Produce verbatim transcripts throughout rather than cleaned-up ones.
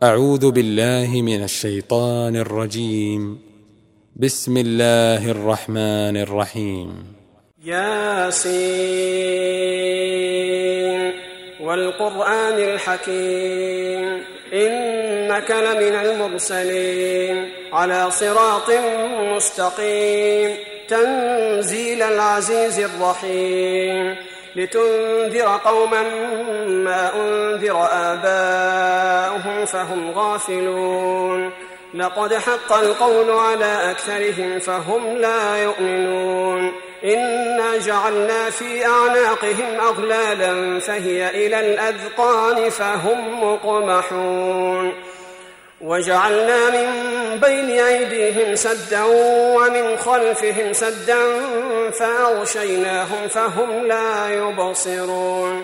أعوذ بالله من الشيطان الرجيم. بسم الله الرحمن الرحيم. ياسين والقرآن الحكيم إنك لمن المرسلين على صراط مستقيم تنزيل العزيز الرحيم لتنذر قوما ما أنذر آباؤهم فهم غافلون لقد حق القول على أكثرهم فهم لا يؤمنون إنا جعلنا في أعناقهم أغلالا فهي إلى الأذقان فهم مقمحون وجعلنا من بين أيديهم سدا ومن خلفهم سدا فأغشيناهم فهم لا يبصرون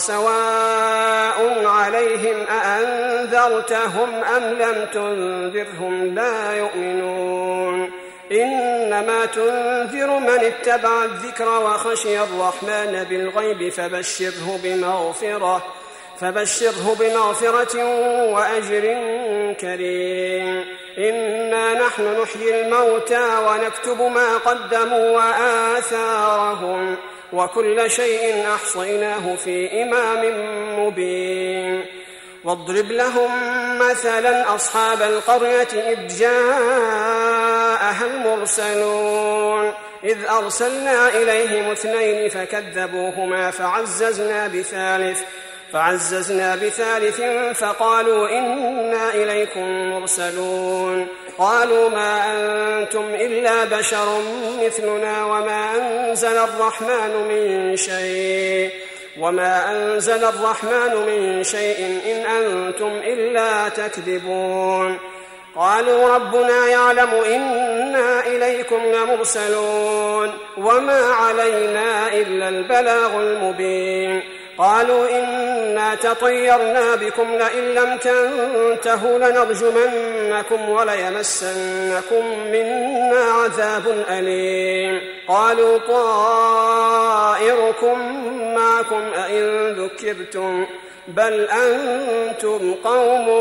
وسواء عليهم أأنذرتهم أم لم تنذرهم لا يؤمنون إنما تنذر من اتبع الذكر وخشي الرحمن بالغيب فبشره بمغفرة فبشره بمغفرة وأجر كريم إنا نحن نحيي الموتى ونكتب ما قدموا وآثارهم وكل شيء أحصيناه في إمام مبين واضرب لهم مثلا أصحاب القرية إذ جاءها المرسلون إذ أرسلنا إليهم اثنين فكذبوهما فعززنا بثالث فعززنا بثالث فقالوا إنا إليكم مرسلون قالوا ما أنتم إلا بشر مثلنا وما أنزل الرحمن من شيء وما أنزل الرحمن من شيء إن أنتم إلا تكذبون قالوا ربنا يعلم إنا إليكم لمرسلون وما علينا إلا البلاغ المبين قالوا إنا تطيرنا بكم لئن لم تنتهوا لنرجمنكم وليمسنكم منا عذاب أليم قالوا طائركم معكم أئن ذكرتم بل أنتم قوم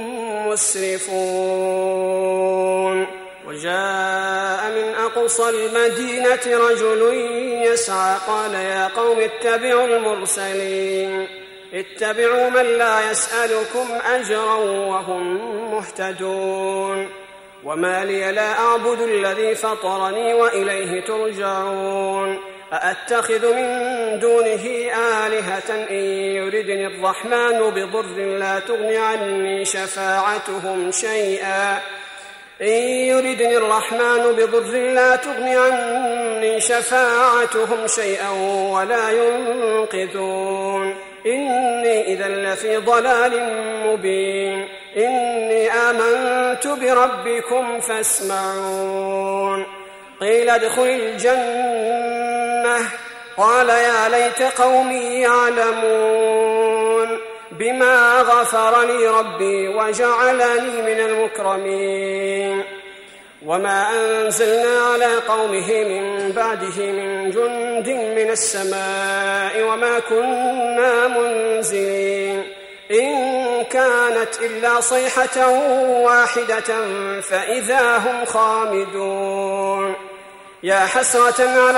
مسرفون وجاء من أقصى المدينة رجل يسعى قال يا قوم اتبعوا المرسلين اتبعوا من لا يسألكم أجرا وهم مهتدون وما لي لا أعبد الذي فطرني وإليه ترجعون أأتخذ من دونه آلهة إن يردني الرحمن بضر لا تغن عني شفاعتهم شيئا إن يردني الرحمن بضر لا تغن عني شفاعتهم شيئا ولا ينقذون إني إذا لفي ضلال مبين إني آمنت بربكم فاسمعون قيل ادخل الجنة قال يا ليت قومي يعلمون بما غفر لي ربي وجعلني من المكرمين وما أنزلنا على قومه من بعده من جند من السماء وما كنا منزلين إن كانت إلا صيحة واحدة فإذا هم خامدون يا حسرة على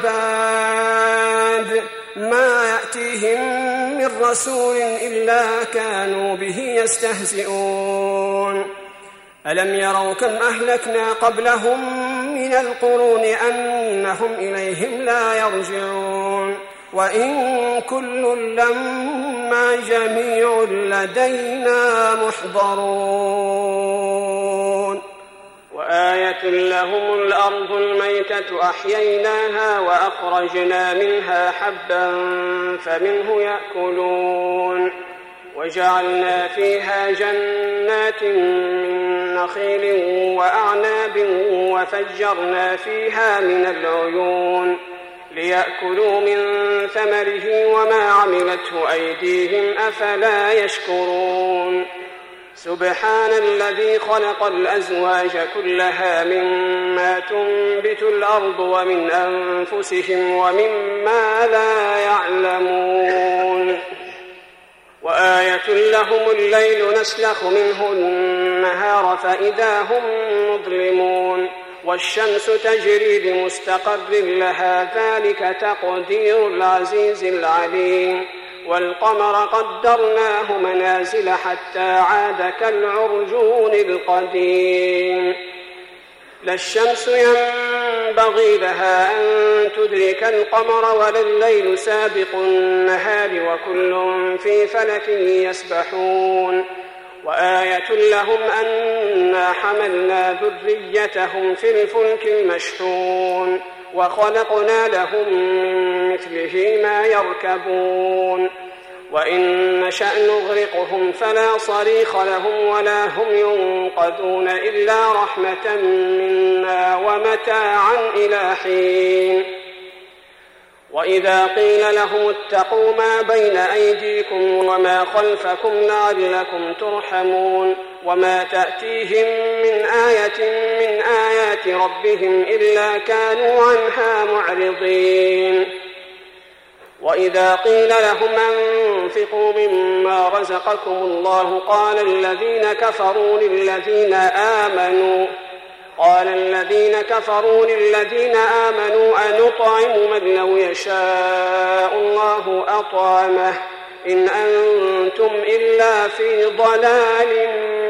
العباد ما يأتيهم من رسول إلا كانوا به يستهزئون ألم يروا كم أهلكنا قبلهم من القرون أنهم إليهم لا يرجعون وإن كل لما جميع لدينا محضرون وآية لهم الأرض الميتة أحييناها وأخرجنا منها حبا فمنه يأكلون وجعلنا فيها جنات من نخيل وأعناب وفجرنا فيها من العيون ليأكلوا من ثمره وما عملته أيديهم أفلا يشكرون سبحان الذي خلق الأزواج كلها مما تنبت الأرض ومن أنفسهم ومما لا يعلمون وآية لهم الليل نسلخ منه النهار فإذا هم مظلمون والشمس تجري لمستقر لها ذلك تقدير العزيز العليم والقمر قدرناه منازل حتى عاد كالعرجون القديم لا الشمس ينبغي لها أن تدرك القمر ولا الليل سابق النهار وكل في فلك يسبحون وآية لهم أنا حملنا ذريتهم في الفلك المشحون وخلقنا لهم من مثله ما يركبون وإن نشأ نغرقهم فلا صريخ لهم ولا هم ينقذون إلا رحمة منا ومتاعا إلى حين وإذا قيل لهم اتقوا ما بين أيديكم وما خلفكم لعلكم ترحمون وما تأتيهم من آية من آيات ربهم إلا كانوا عنها معرضين وإذا قيل لهم أنفقوا مما رزقكم الله قال الذين كفروا للذين آمنوا قال الذين كفروا للذين آمنوا أنطعم من لو يشاء الله أطعمه إن أنتم إلا في ضلال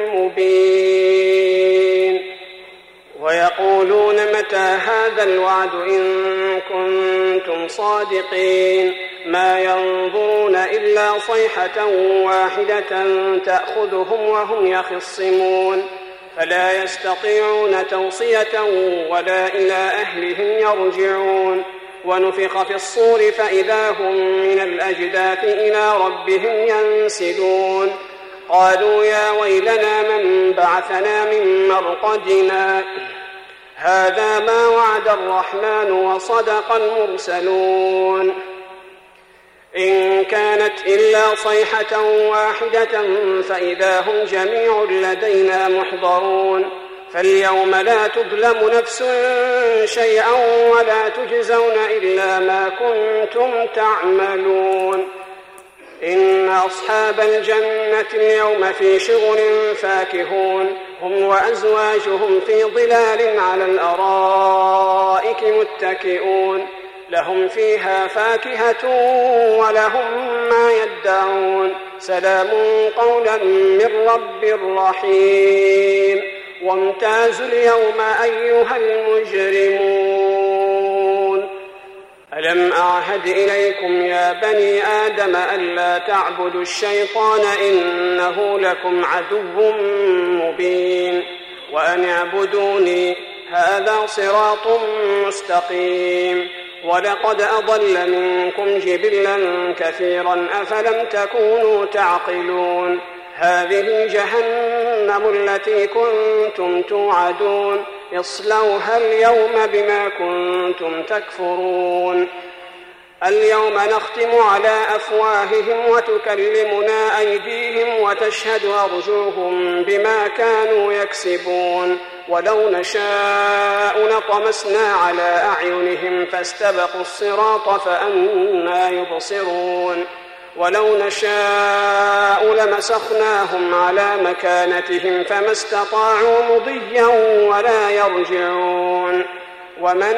مبين ويقولون متى هذا الوعد إن كنتم صادقين ما ينظرون إلا صيحة واحدة تأخذهم وهم يخصمون فلا يستطيعون توصية ولا إلى أهلهم يرجعون ونفخ في الصور فإذا هم من الأجداث إلى ربهم ينسلون قالوا يا ويلنا من بعثنا من مرقدنا هذا ما وعد الرحمن وصدق المرسلون إن كانت إلا صيحة واحدة فإذا هم جميع لدينا محضرون فاليوم لا تظلم نفس شيئا ولا تجزون إلا ما كنتم تعملون إن أصحاب الجنة اليوم في شغل فاكهون هم وأزواجهم في ظلال على الأرائك متكئون لهم فيها فاكهة ولهم ما يدعون سلام قولا من رب رحيم وامتازوا اليوم أيها المجرمون ألم أعهد إليكم يا بني آدم ألا تعبدوا الشيطان إنه لكم عدو مبين وأن اعبدوني هذا صراط مستقيم ولقد أضل منكم جبلا كثيرا أفلم تكونوا تعقلون هذه جهنم التي كنتم توعدون اصلوها اليوم بما كنتم تكفرون اليوم نختم على أفواههم وتكلمنا أيديهم وتشهد أرجلهم بما كانوا يكسبون ولو نشاء لطمسنا على أعينهم فاستبقوا الصراط فأنى يبصرون ولو نشاء لمسخناهم على مكانتهم فما استطاعوا مضيا ولا يرجعون ومن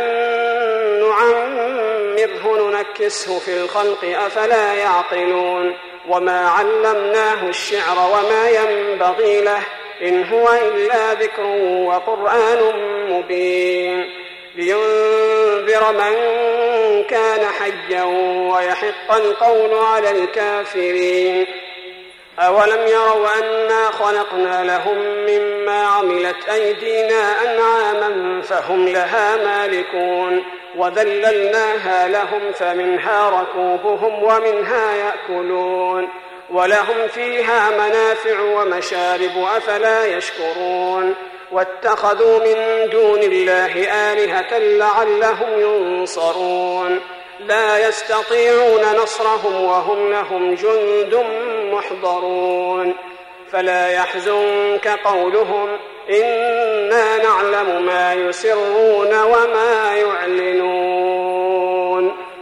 نعمره ننكسه في الخلق أفلا يعقلون وما علمناه الشعر وما ينبغي له إن هو إلا ذكر وقرآن مبين لينذر من كان حيا ويحق القول على الكافرين أولم يروا أنا خلقنا لهم مما عملت أيدينا أنعاما فهم لها مالكون وذللناها لهم فمنها ركوبهم ومنها يأكلون ولهم فيها منافع ومشارب أفلا يشكرون واتخذوا من دون الله آلهة لعلهم ينصرون لا يستطيعون نصرهم وهم لهم جند محضرون فلا يحزنك قولهم إنا نعلم ما يسرون وما يعلنون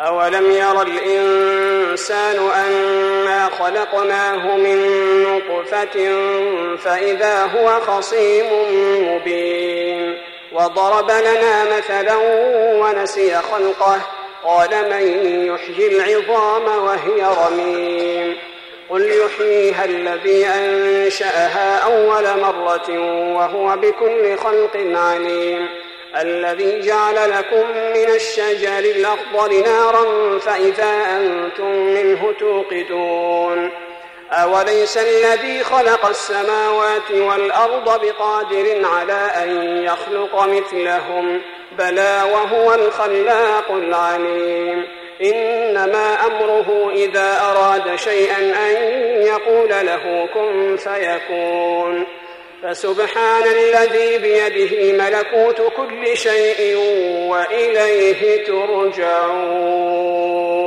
أولم ير الإنسان أنا خلقناه من نطفة فإذا هو خصيم مبين وضرب لنا مثلا ونسي خلقه قال من يحيي العظام وهي رميم قل يحييها الذي أنشأها أول مرة وهو بكل خلق عليم الذي جعل لكم من الشجر الأخضر نارا فإذا أنتم منه توقدون أوليس الذي خلق السماوات والأرض بقادر على أن يخلق مثلهم بلى وهو الخلاق العليم إنما أمره إذا أراد شيئا أن يقول له كن فيكون فسبحان الذي بيده ملكوت كل شيء وإليه ترجعون.